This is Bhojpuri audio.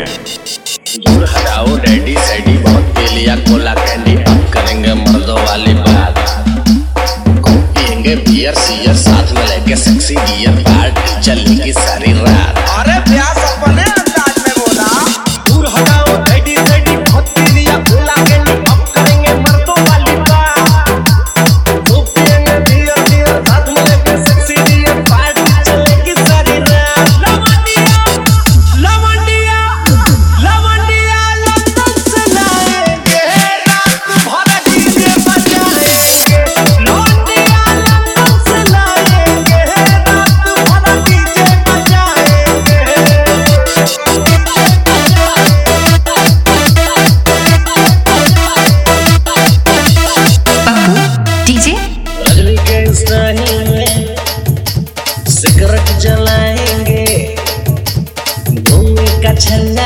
दूर हटाओ डैडी सैडी, बहुत पी लिया कोला कैंडी, अब करेंगे मर्दों वाली बात। पियेंगे बियर सियर, साथ में लेके सेक्सी बियर, पार्टी चलेगी सारी रात। अरे प्यास अपने अंदाज में बोला। दूर हटाओ डैडी सैडी, बहुत पी लिया कोला कैंडी, अब करेंगे मर्दों वाली बात। पियेंगे बियर सियर, साथ में लेके सेक्सी बियर, पार्टी चलेगी सारी रात। लवंडिया लवंडिया लंदन से लाएंगे, रात भर डीजे बजाएंगे। लवंडिया लंदन से लाएंगे, रात भर डीजे बजाएंगे। डीजे रजनी के स्टाइल में सिगरेट जलाएंगे, भूमि का छल्ला